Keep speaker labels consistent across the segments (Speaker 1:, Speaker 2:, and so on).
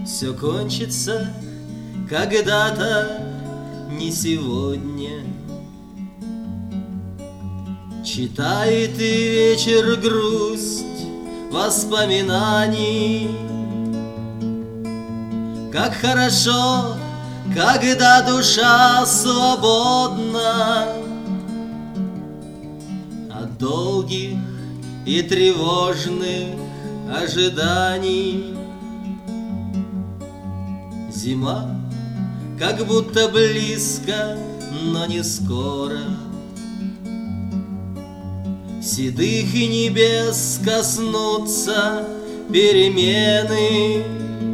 Speaker 1: Все кончится когда-то, не сегодня. Читает и вечер грусть воспоминаний. Как хорошо, когда душа свободна от долгих и тревожных ожиданий. Зима как будто близко, но не скоро. Седых и небес коснутся перемены.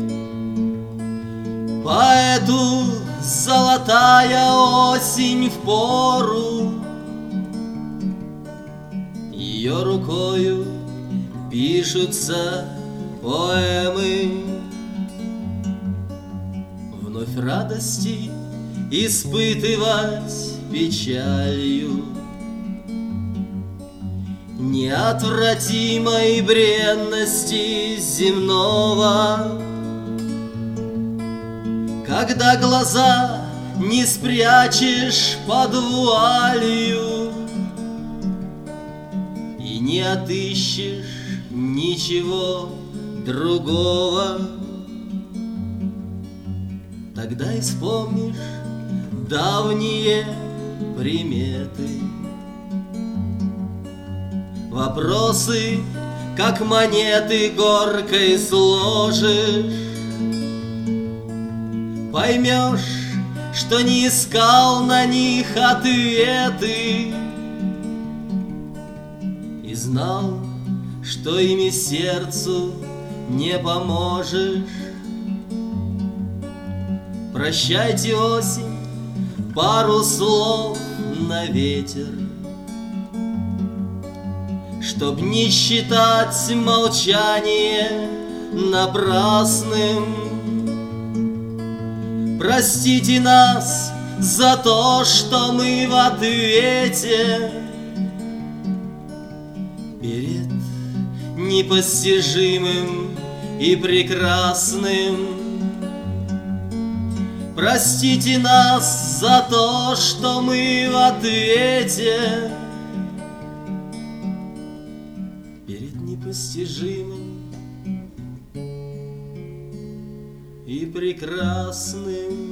Speaker 1: Поэту золотая осень впору, ее рукою пишутся поэмы. Вновь радости испытывать печалью неотвратимой бренности земного. Когда глаза не спрячешь под вуалью и не отыщешь ничего другого, тогда и вспомнишь давние приметы. Вопросы, как монеты, горкой сложишь. Поймешь, что не искал на них ответы и знал, что ими сердцу не поможешь. Прощайте, осень, пару слов на ветер, чтоб не считать молчание напрасным. Простите нас за то, что мы в ответе перед непостижимым и прекрасным. Простите нас за то, что мы в ответе перед непостижимым и прекрасным.